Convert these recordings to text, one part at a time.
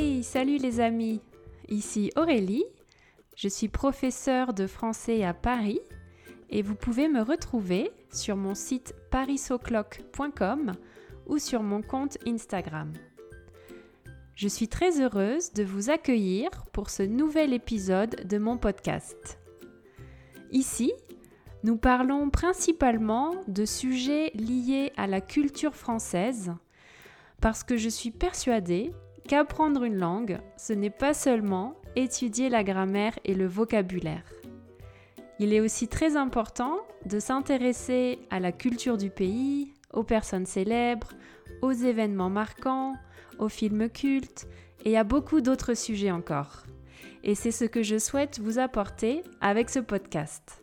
Hey, salut les amis, ici Aurélie, je suis professeure de français à Paris et vous pouvez me retrouver sur mon site parisoclock.com ou sur mon compte Instagram. Je suis très heureuse de vous accueillir pour ce nouvel épisode de mon podcast. Ici, nous parlons principalement de sujets liés à la culture française parce que je suis persuadée qu'apprendre une langue, ce n'est pas seulement étudier la grammaire et le vocabulaire. Il est aussi très important de s'intéresser à la culture du pays, aux personnes célèbres, aux événements marquants, aux films cultes et à beaucoup d'autres sujets encore. Et c'est ce que je souhaite vous apporter avec ce podcast.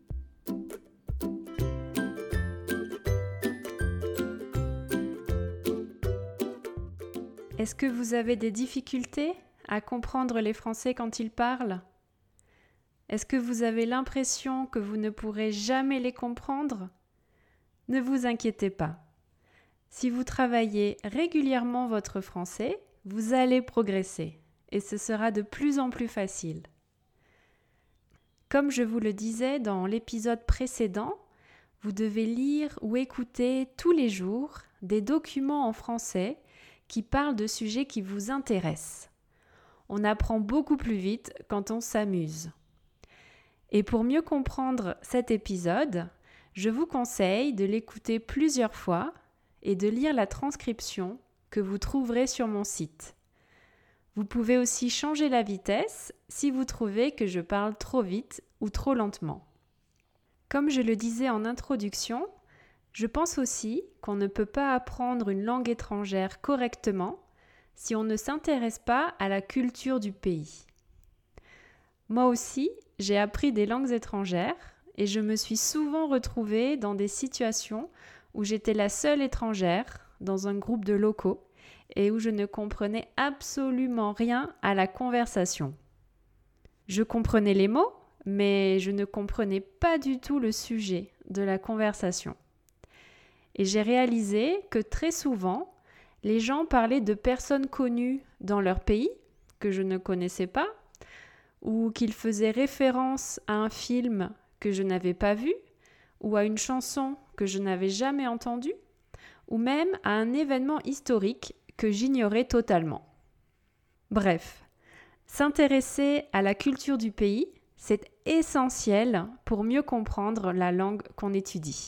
Est-ce que vous avez des difficultés à comprendre les Français quand ils parlent ? Est-ce que vous avez l'impression que vous ne pourrez jamais les comprendre ? Ne vous inquiétez pas. Si vous travaillez régulièrement votre français, vous allez progresser et ce sera de plus en plus facile. Comme je vous le disais dans l'épisode précédent, vous devez lire ou écouter tous les jours des documents en français qui parlent de sujets qui vous intéressent. On apprend beaucoup plus vite quand on s'amuse. Et pour mieux comprendre cet épisode, je vous conseille de l'écouter plusieurs fois et de lire la transcription que vous trouverez sur mon site. Vous pouvez aussi changer la vitesse si vous trouvez que je parle trop vite ou trop lentement. Comme je le disais en introduction, je pense aussi qu'on ne peut pas apprendre une langue étrangère correctement si on ne s'intéresse pas à la culture du pays. Moi aussi, j'ai appris des langues étrangères et je me suis souvent retrouvée dans des situations où j'étais la seule étrangère dans un groupe de locaux et où je ne comprenais absolument rien à la conversation. Je comprenais les mots, mais je ne comprenais pas du tout le sujet de la conversation. Et j'ai réalisé que très souvent, les gens parlaient de personnes connues dans leur pays, que je ne connaissais pas, ou qu'ils faisaient référence à un film que je n'avais pas vu, ou à une chanson que je n'avais jamais entendue, ou même à un événement historique que j'ignorais totalement. Bref, s'intéresser à la culture du pays, c'est essentiel pour mieux comprendre la langue qu'on étudie.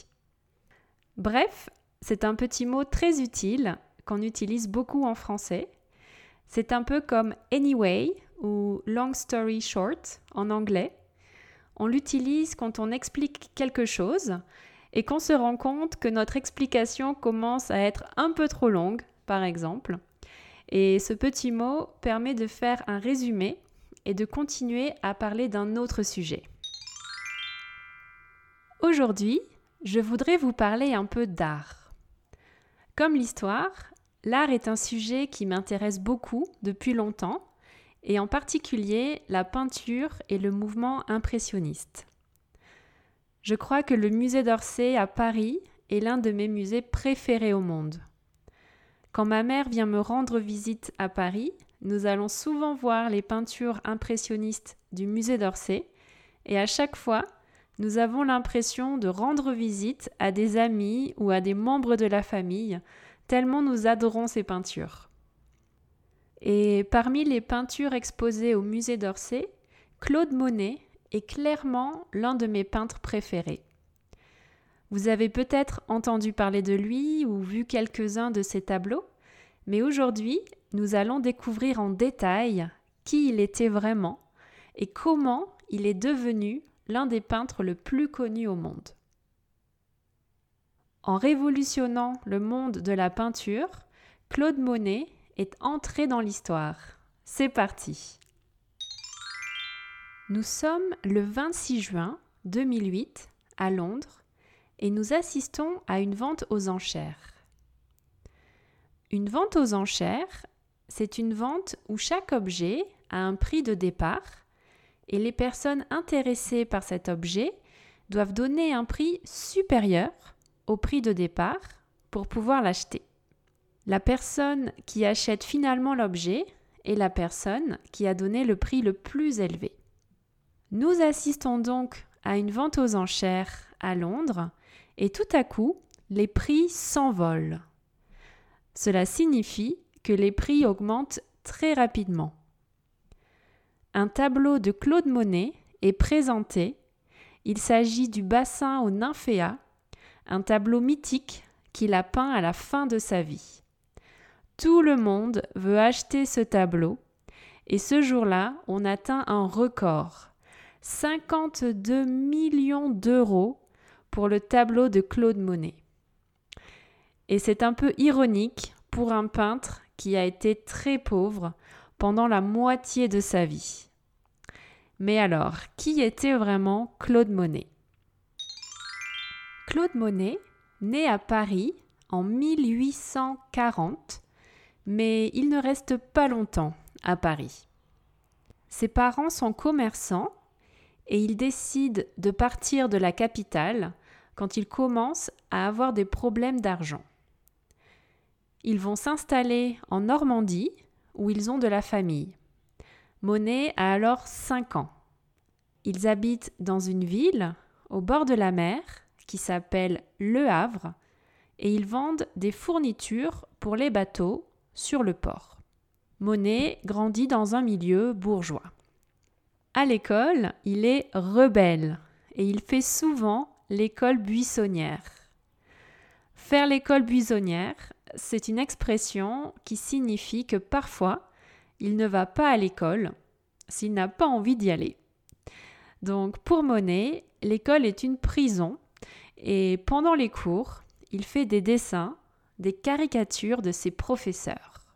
Bref, c'est un petit mot très utile qu'on utilise beaucoup en français. C'est un peu comme anyway ou long story short en anglais. On l'utilise quand on explique quelque chose et qu'on se rend compte que notre explication commence à être un peu trop longue, par exemple. Et ce petit mot permet de faire un résumé et de continuer à parler d'un autre sujet. Aujourd'hui, je voudrais vous parler un peu d'art. Comme l'histoire, l'art est un sujet qui m'intéresse beaucoup depuis longtemps, et en particulier la peinture et le mouvement impressionniste. Je crois que le musée d'Orsay à Paris est l'un de mes musées préférés au monde. Quand ma mère vient me rendre visite à Paris, nous allons souvent voir les peintures impressionnistes du musée d'Orsay, et à chaque fois, nous avons l'impression de rendre visite à des amis ou à des membres de la famille, tellement nous adorons ces peintures. Et parmi les peintures exposées au musée d'Orsay, Claude Monet est clairement l'un de mes peintres préférés. Vous avez peut-être entendu parler de lui ou vu quelques-uns de ses tableaux, mais aujourd'hui, nous allons découvrir en détail qui il était vraiment et comment il est devenu l'un des peintres le plus connus au monde. En révolutionnant le monde de la peinture, Claude Monet est entré dans l'histoire. C'est parti! Nous sommes le 26 juin 2008 à Londres et nous assistons à une vente aux enchères. Une vente aux enchères, c'est une vente où chaque objet a un prix de départ et les personnes intéressées par cet objet doivent donner un prix supérieur au prix de départ pour pouvoir l'acheter. La personne qui achète finalement l'objet est la personne qui a donné le prix le plus élevé. Nous assistons donc à une vente aux enchères à Londres et tout à coup, les prix s'envolent. Cela signifie que les prix augmentent très rapidement. Un tableau de Claude Monet est présenté. Il s'agit du bassin aux nymphéas, un tableau mythique qu'il a peint à la fin de sa vie. Tout le monde veut acheter ce tableau et ce jour-là, on atteint un record. 52 millions d'euros pour le tableau de Claude Monet. Et c'est un peu ironique pour un peintre qui a été très pauvre pendant la moitié de sa vie. Mais alors, qui était vraiment Claude Monet ? Claude Monet, né à Paris en 1840, mais il ne reste pas longtemps à Paris. Ses parents sont commerçants et il décide de partir de la capitale quand il commence à avoir des problèmes d'argent. Ils vont s'installer en Normandie où ils ont de la famille. Monet a alors 5 ans. Ils habitent dans une ville au bord de la mer qui s'appelle Le Havre et ils vendent des fournitures pour les bateaux sur le port. Monet grandit dans un milieu bourgeois. À l'école, il est rebelle et il fait souvent l'école buissonnière. Faire l'école buissonnière, c'est une expression qui signifie que parfois, il ne va pas à l'école s'il n'a pas envie d'y aller. Donc pour Monet, l'école est une prison et pendant les cours, il fait des dessins, des caricatures de ses professeurs.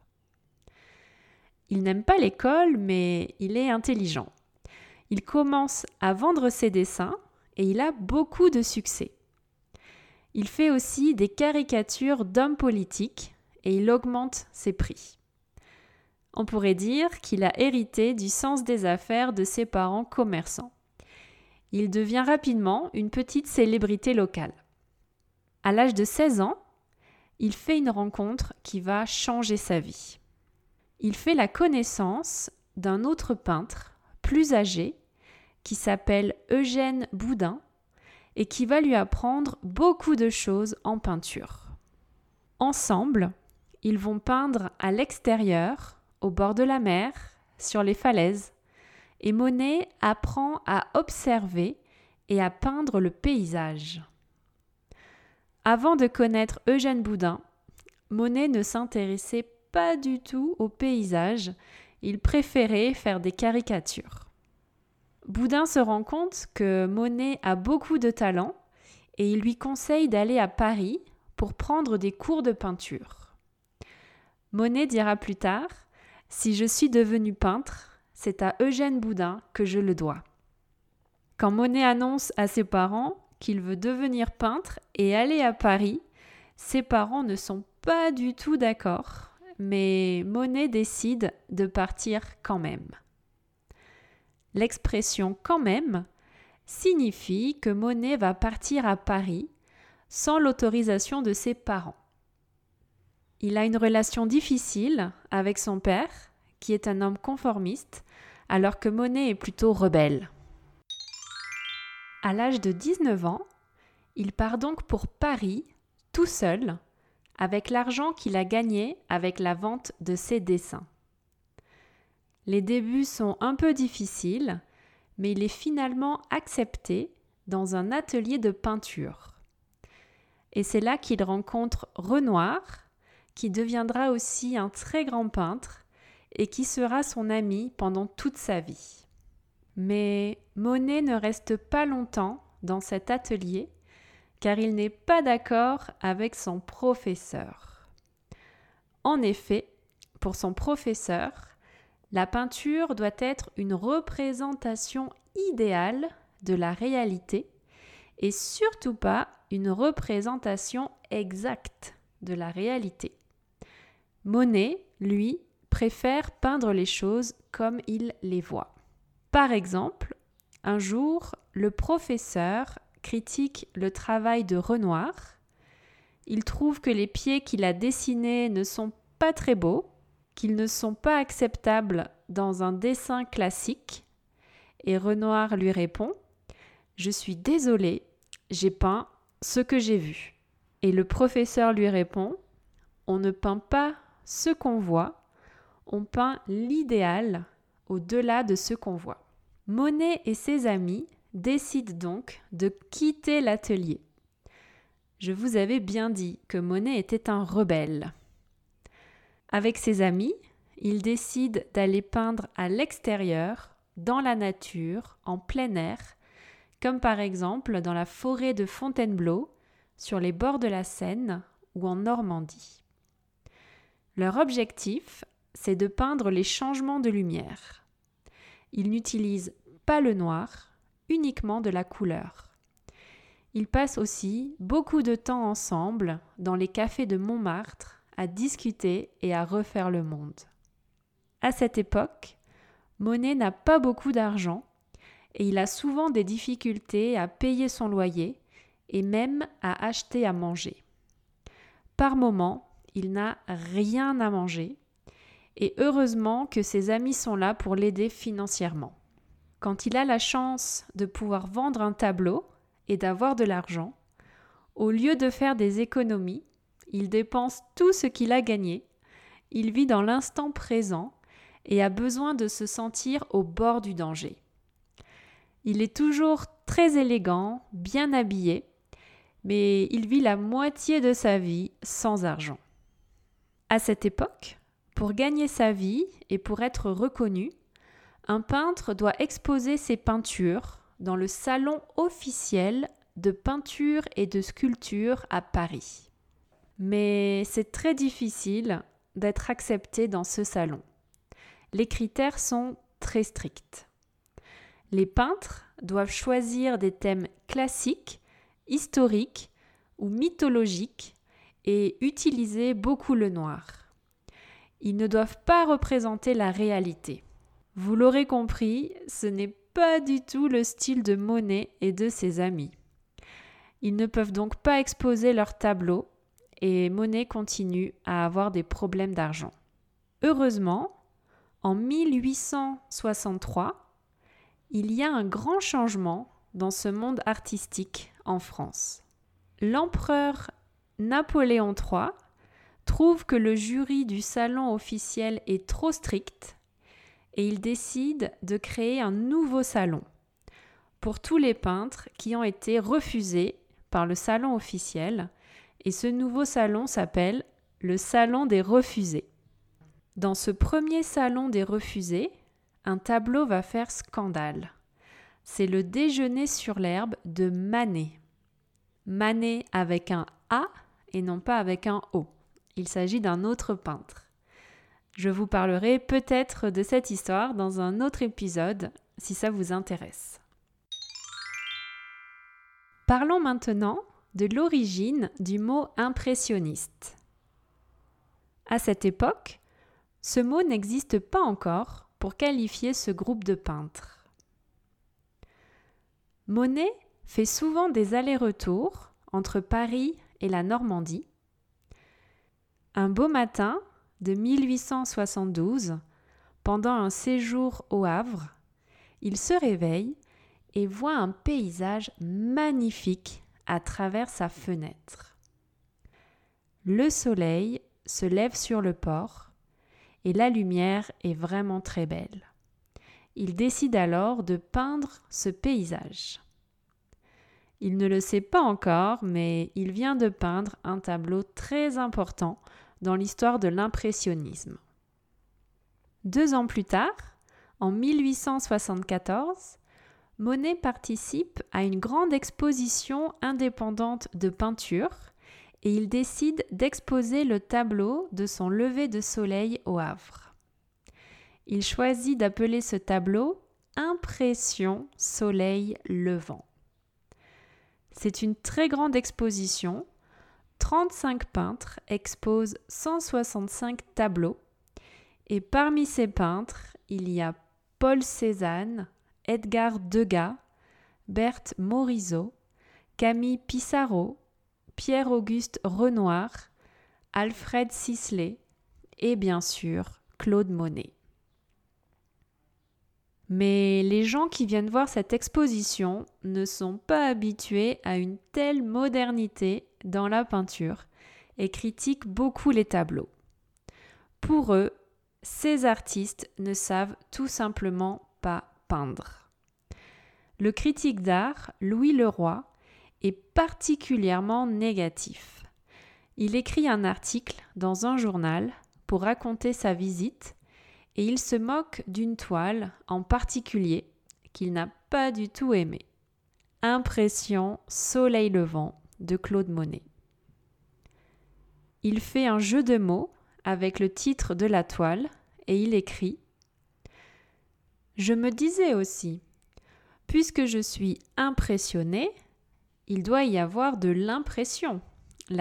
Il n'aime pas l'école, mais il est intelligent. Il commence à vendre ses dessins et il a beaucoup de succès. Il fait aussi des caricatures d'hommes politiques et il augmente ses prix. On pourrait dire qu'il a hérité du sens des affaires de ses parents commerçants. Il devient rapidement une petite célébrité locale. À l'âge de 16 ans, il fait une rencontre qui va changer sa vie. Il fait la connaissance d'un autre peintre, plus âgé, qui s'appelle Eugène Boudin et qui va lui apprendre beaucoup de choses en peinture. Ensemble, ils vont peindre à l'extérieur, au bord de la mer, sur les falaises, et Monet apprend à observer et à peindre le paysage. Avant de connaître Eugène Boudin, Monet ne s'intéressait pas du tout au paysage, il préférait faire des caricatures. Boudin se rend compte que Monet a beaucoup de talent et il lui conseille d'aller à Paris pour prendre des cours de peinture. Monet dira plus tard « Si je suis devenu peintre, c'est à Eugène Boudin que je le dois ». Quand Monet annonce à ses parents qu'il veut devenir peintre et aller à Paris, ses parents ne sont pas du tout d'accord, mais Monet décide de partir quand même. L'expression « quand même » signifie que Monet va partir à Paris sans l'autorisation de ses parents. Il a une relation difficile avec son père, qui est un homme conformiste, alors que Monet est plutôt rebelle. À l'âge de 19 ans, il part donc pour Paris, tout seul, avec l'argent qu'il a gagné avec la vente de ses dessins. Les débuts sont un peu difficiles, mais il est finalement accepté dans un atelier de peinture. Et c'est là qu'il rencontre Renoir, qui deviendra aussi un très grand peintre et qui sera son ami pendant toute sa vie. Mais Monet ne reste pas longtemps dans cet atelier, car il n'est pas d'accord avec son professeur. En effet, pour son professeur, la peinture doit être une représentation idéale de la réalité et surtout pas une représentation exacte de la réalité. Monet, lui, préfère peindre les choses comme il les voit. Par exemple, un jour, le professeur critique le travail de Renoir. Il trouve que les pieds qu'il a dessinés ne sont pas très beaux, qu'ils ne sont pas acceptables dans un dessin classique et Renoir lui répond « Je suis désolé, j'ai peint ce que j'ai vu ». Et le professeur lui répond « On ne peint pas ce qu'on voit, on peint l'idéal au-delà de ce qu'on voit ». Monet et ses amis décident donc de quitter l'atelier. Je vous avais bien dit que Monet était un rebelle. Avec ses amis, il décide d'aller peindre à l'extérieur, dans la nature, en plein air, comme par exemple dans la forêt de Fontainebleau, sur les bords de la Seine ou en Normandie. Leur objectif, c'est de peindre les changements de lumière. Ils n'utilisent pas le noir, uniquement de la couleur. Ils passent aussi beaucoup de temps ensemble dans les cafés de Montmartre à discuter et à refaire le monde. À cette époque, Monet n'a pas beaucoup d'argent et il a souvent des difficultés à payer son loyer et même à acheter à manger. Par moments, il n'a rien à manger et heureusement que ses amis sont là pour l'aider financièrement. Quand il a la chance de pouvoir vendre un tableau et d'avoir de l'argent, au lieu de faire des économies, il dépense tout ce qu'il a gagné, il vit dans l'instant présent et a besoin de se sentir au bord du danger. Il est toujours très élégant, bien habillé, mais il vit la moitié de sa vie sans argent. À cette époque, pour gagner sa vie et pour être reconnu, un peintre doit exposer ses peintures dans le salon officiel de peinture et de sculpture à Paris. Mais c'est très difficile d'être accepté dans ce salon. Les critères sont très stricts. Les peintres doivent choisir des thèmes classiques, historiques ou mythologiques et utiliser beaucoup le noir. Ils ne doivent pas représenter la réalité. Vous l'aurez compris, ce n'est pas du tout le style de Monet et de ses amis. Ils ne peuvent donc pas exposer leurs tableaux et Monet continue à avoir des problèmes d'argent. Heureusement, en 1863, il y a un grand changement dans ce monde artistique en France. L'empereur Napoléon III trouve que le jury du salon officiel est trop strict et il décide de créer un nouveau salon pour tous les peintres qui ont été refusés par le salon officiel et ce nouveau salon s'appelle le Salon des refusés. Dans ce premier salon des refusés, un tableau va faire scandale. C'est le Déjeuner sur l'herbe de Manet. Manet avec un A et non pas avec un O. Il s'agit d'un autre peintre. Je vous parlerai peut-être de cette histoire dans un autre épisode si ça vous intéresse. Parlons maintenant de l'origine du mot impressionniste. À cette époque, ce mot n'existe pas encore pour qualifier ce groupe de peintres. Monet fait souvent des allers-retours entre Paris et la Normandie. Un beau matin de 1872, pendant un séjour au Havre, il se réveille et voit un paysage magnifique à travers sa fenêtre. Le soleil se lève sur le port et la lumière est vraiment très belle. Il décide alors de peindre ce paysage. Il ne le sait pas encore, mais il vient de peindre un tableau très important dans l'histoire de l'impressionnisme. 2 ans plus tard, en 1874, Monet participe à une grande exposition indépendante de peinture et il décide d'exposer le tableau de son lever de soleil au Havre. Il choisit d'appeler ce tableau « Impression soleil levant ». C'est une très grande exposition. 35 peintres exposent 165 tableaux et parmi ces peintres, il y a Paul Cézanne, Edgar Degas, Berthe Morisot, Camille Pissarro, Pierre-Auguste Renoir, Alfred Sisley et bien sûr Claude Monet. Mais les gens qui viennent voir cette exposition ne sont pas habitués à une telle modernité dans la peinture et critiquent beaucoup les tableaux. Pour eux, ces artistes ne savent tout simplement pas peindre. Le critique d'art, Louis Leroy, est particulièrement négatif. Il écrit un article dans un journal pour raconter sa visite et il se moque d'une toile en particulier qu'il n'a pas du tout aimée. Impression Soleil levant de Claude Monet. Il fait un jeu de mots avec le titre de la toile et il écrit « Je me disais aussi, puisque je suis impressionné, il doit y avoir de l'impression là-dedans. »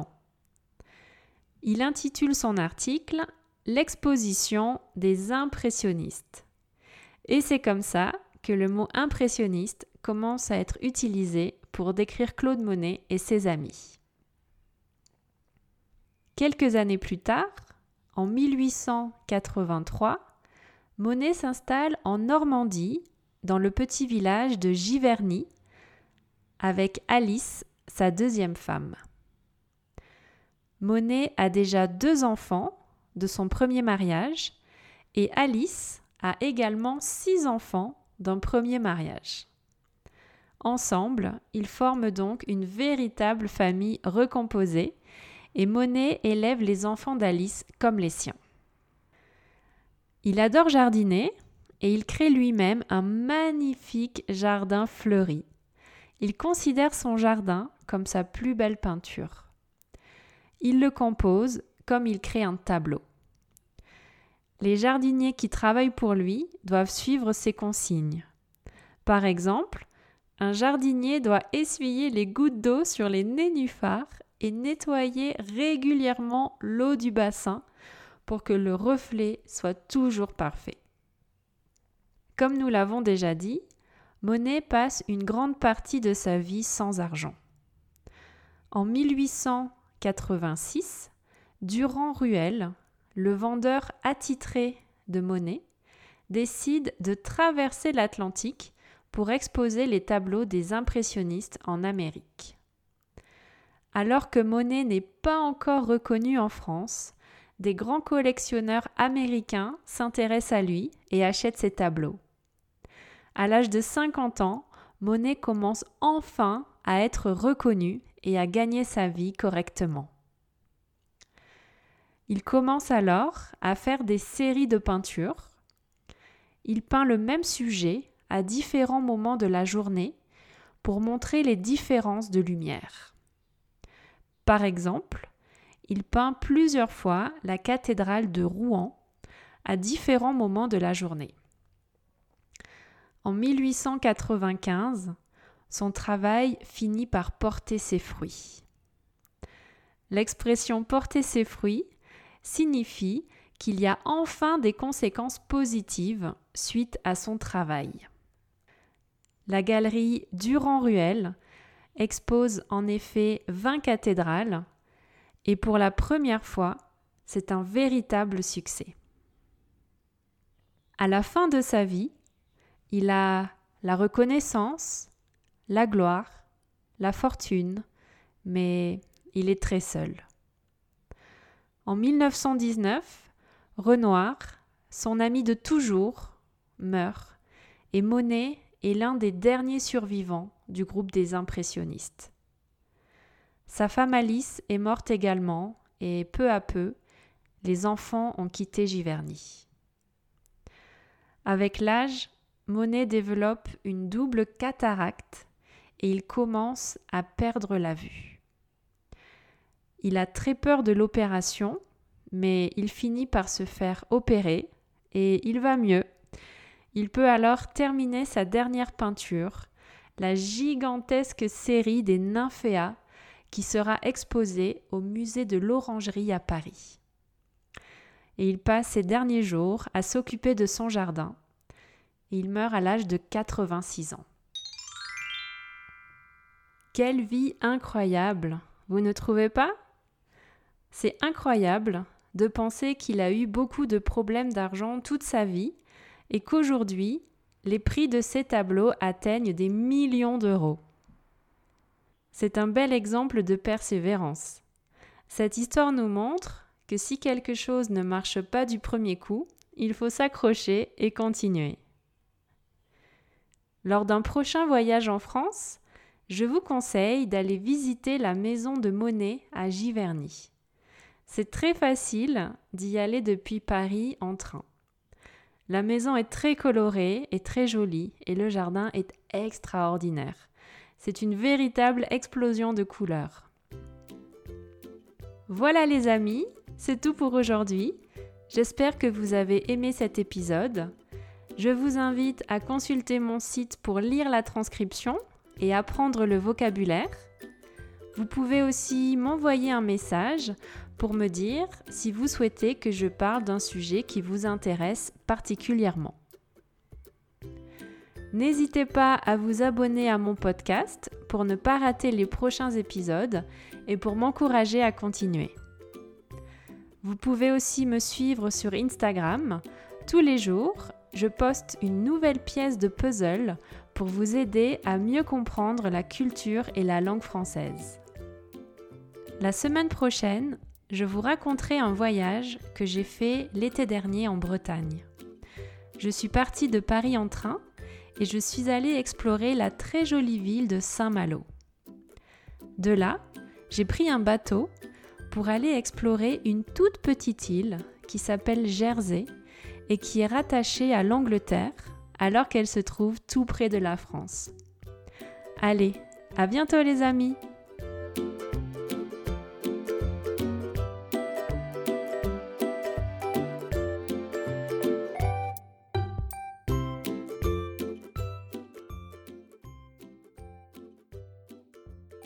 Il intitule son article « L'exposition des impressionnistes ». Et c'est comme ça que le mot impressionniste commence à être utilisé pour décrire Claude Monet et ses amis. Quelques années plus tard, en 1883, Monet s'installe en Normandie, dans le petit village de Giverny, avec Alice, sa deuxième femme. Monet a déjà 2 enfants de son premier mariage et Alice a également 6 enfants d'un premier mariage. Ensemble, ils forment donc une véritable famille recomposée et Monet élève les enfants d'Alice comme les siens. Il adore jardiner et il crée lui-même un magnifique jardin fleuri. Il considère son jardin comme sa plus belle peinture. Il le compose comme il crée un tableau. Les jardiniers qui travaillent pour lui doivent suivre ses consignes. Par exemple, un jardinier doit essuyer les gouttes d'eau sur les nénuphars et nettoyer régulièrement l'eau du bassin pour que le reflet soit toujours parfait. Comme nous l'avons déjà dit, Monet passe une grande partie de sa vie sans argent. En 1886, Durand Ruel, le vendeur attitré de Monet, décide de traverser l'Atlantique pour exposer les tableaux des impressionnistes en Amérique. Alors que Monet n'est pas encore reconnu en France, des grands collectionneurs américains s'intéressent à lui et achètent ses tableaux. À l'âge de 50 ans, Monet commence enfin à être reconnu et à gagner sa vie correctement. Il commence alors à faire des séries de peintures. Il peint le même sujet à différents moments de la journée pour montrer les différences de lumière. Par exemple, il peint plusieurs fois la cathédrale de Rouen à différents moments de la journée. En 1895, son travail finit par porter ses fruits. L'expression « porter ses fruits » signifie qu'il y a enfin des conséquences positives suite à son travail. La galerie Durand-Ruel expose en effet 20 cathédrales et pour la première fois, c'est un véritable succès. À la fin de sa vie, il a la reconnaissance, la gloire, la fortune, mais il est très seul. En 1919, Renoir, son ami de toujours, meurt et Monet est l'un des derniers survivants du groupe des impressionnistes. Sa femme Alice est morte également et peu à peu, les enfants ont quitté Giverny. Avec l'âge, Monet développe une double cataracte et il commence à perdre la vue. Il a très peur de l'opération, mais il finit par se faire opérer et il va mieux. Il peut alors terminer sa dernière peinture, la gigantesque série des nymphéas qui sera exposée au musée de l'Orangerie à Paris. Et il passe ses derniers jours à s'occuper de son jardin. Et il meurt à l'âge de 86 ans. Quelle vie incroyable, vous ne trouvez pas ? C'est incroyable de penser qu'il a eu beaucoup de problèmes d'argent toute sa vie et qu'aujourd'hui, les prix de ses tableaux atteignent des millions d'euros. C'est un bel exemple de persévérance. Cette histoire nous montre que si quelque chose ne marche pas du premier coup, il faut s'accrocher et continuer. Lors d'un prochain voyage en France, je vous conseille d'aller visiter la maison de Monet à Giverny. C'est très facile d'y aller depuis Paris en train. La maison est très colorée et très jolie et le jardin est extraordinaire. C'est une véritable explosion de couleurs. Voilà les amis, c'est tout pour aujourd'hui. J'espère que vous avez aimé cet épisode. Je vous invite à consulter mon site pour lire la transcription et apprendre le vocabulaire. Vous pouvez aussi m'envoyer un message pour me dire si vous souhaitez que je parle d'un sujet qui vous intéresse particulièrement. N'hésitez pas à vous abonner à mon podcast pour ne pas rater les prochains épisodes et pour m'encourager à continuer. Vous pouvez aussi me suivre sur Instagram. Tous les jours, je poste une nouvelle pièce de puzzle pour vous aider à mieux comprendre la culture et la langue française. La semaine prochaine, je vous raconterai un voyage que j'ai fait l'été dernier en Bretagne. Je suis partie de Paris en train et je suis allée explorer la très jolie ville de Saint-Malo. De là, j'ai pris un bateau pour aller explorer une toute petite île qui s'appelle Jersey et qui est rattachée à l'Angleterre alors qu'elle se trouve tout près de la France. Allez, à bientôt les amis!